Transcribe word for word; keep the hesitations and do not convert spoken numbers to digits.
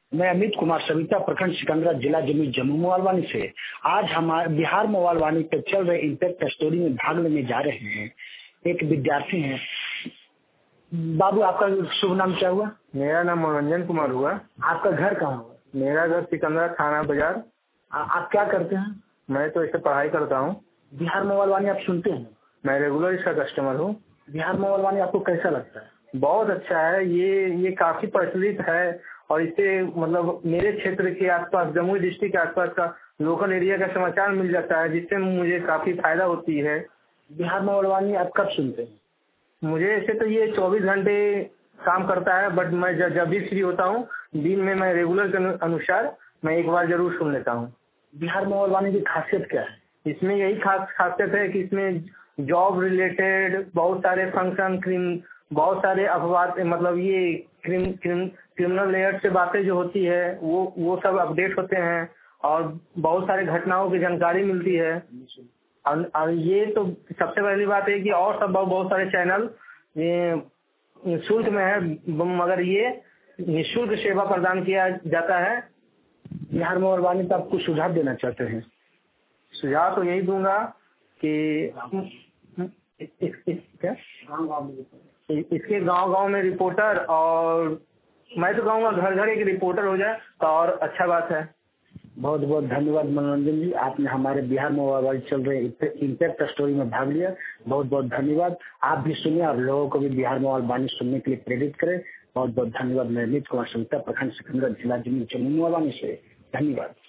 मैं अमित कुमार सविता प्रखंड सिकंदरा जिला जमुई जम्मू मोबाइल से आज हमारे बिहार मोबाइल पे चल रहे इम्पैक्ट स्टोरी में भाग लेने जा रहे हैं। एक विद्यार्थी हैं। बाबू आपका शुभ नाम क्या हुआ? मेरा नाम मनोरंजन कुमार हुआ। आपका घर कहाँ हुआ? मेरा घर सिकंदरा थाना बाजार। आप क्या करते हैं? मैं तो इसे पढ़ाई करता हूँ। बिहार मोबाइल आप सुनते हैं? मैं रेगुलर इसका कस्टमर हूँ। बिहार मोबाइल आपको कैसा लगता है? बहुत अच्छा है। ये ये काफी प्रचलित है और इससे मतलब मेरे क्षेत्र के आसपास जमुई डिस्ट्रिक्ट के आसपास का लोकल एरिया का समाचार मिल जाता है, जिससे मुझे काफी फायदा होती है। बिहार मोबाइल आप कब सुनते हैं? मुझे ऐसे तो ये चौबीस घंटे काम करता है, बट मैं जब जब भी फ्री होता हूँ दिन में मैं रेगुलर के अनुसार मैं एक बार जरूर सुन लेता हूँ। बिहार मोबाइल की खासियत क्या है? इसमें यही खास खासियत है कि इसमें जॉब रिलेटेड बहुत सारे फंक्शन क्रिम बहुत सारे अफवाह मतलब ये क्रिम क्रिम क्रिमिनल लेयर से बातें जो होती है वो वो सब अपडेट होते हैं और बहुत सारे घटनाओं की जानकारी मिलती है। और, और ये तो सबसे पहली बात है कि और सब बहुत सारे चैनल ये निःशुल्क में है, मगर ये निःशुल्क सेवा प्रदान किया जाता है। बिहार मोबाइल तो आपको सुझाव देना चाहते हैं? सुझाव तो यही दूंगा कि इस, इस, इस, क्या इसके गांव गांव में रिपोर्टर, और मैं तो कहूँगा घर घर एक रिपोर्टर हो जाए तो और अच्छा बात है। बहुत बहुत धन्यवाद मनोरंजन जी, आपने हमारे बिहार मोबाइल चल रहे इम्पैक्ट स्टोरी में भाग लिया। बहुत बहुत धन्यवाद। आप भी सुनिए और लोगों को भी बिहार मोबाइल वाणी सुनने के लिए प्रेरित करें। बहुत बहुत धन्यवाद। मैं अमित कुमार सविता प्रखंड सिकंदरा जिला जमुई जम्मू मोबाइल से धन्यवाद।